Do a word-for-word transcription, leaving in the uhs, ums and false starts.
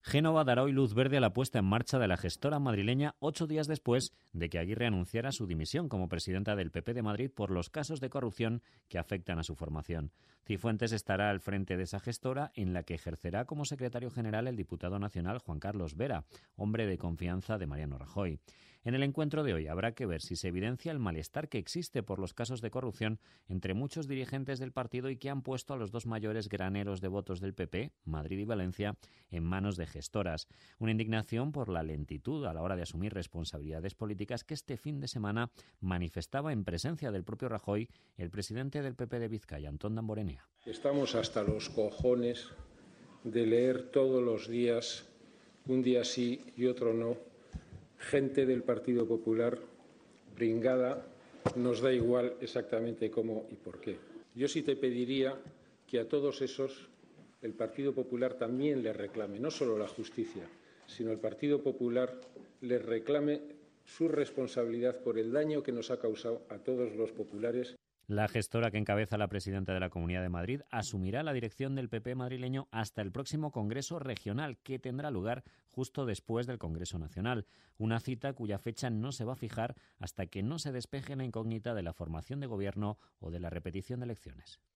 Génova dará hoy luz verde a la puesta en marcha de la gestora madrileña ocho días después de que Aguirre anunciara su dimisión como presidenta del P P de Madrid por los casos de corrupción que afectan a su formación. Cifuentes estará al frente de esa gestora, en la que ejercerá como secretario general el diputado nacional Juan Carlos Vera, hombre de confianza de Mariano Rajoy. En el encuentro de hoy habrá que ver si se evidencia el malestar que existe por los casos de corrupción entre muchos dirigentes del partido y que han puesto a los dos mayores graneros de votos del P P, Madrid y Valencia, en manos de gestoras. Una indignación por la lentitud a la hora de asumir responsabilidades políticas que este fin de semana manifestaba en presencia del propio Rajoy el presidente del P P de Vizcaya, Antón Damborenea. Estamos hasta los cojones de leer todos los días, un día sí y otro no, gente del Partido Popular pringada, nos da igual exactamente cómo y por qué. Yo sí te pediría que a todos esos el Partido Popular también les reclame, no solo la justicia, sino el Partido Popular les reclame su responsabilidad por el daño que nos ha causado a todos los populares. La gestora que encabeza la presidenta de la Comunidad de Madrid asumirá la dirección del P P madrileño hasta el próximo Congreso Regional, que tendrá lugar justo después del Congreso Nacional, una cita cuya fecha no se va a fijar hasta que no se despeje la incógnita de la formación de gobierno o de la repetición de elecciones.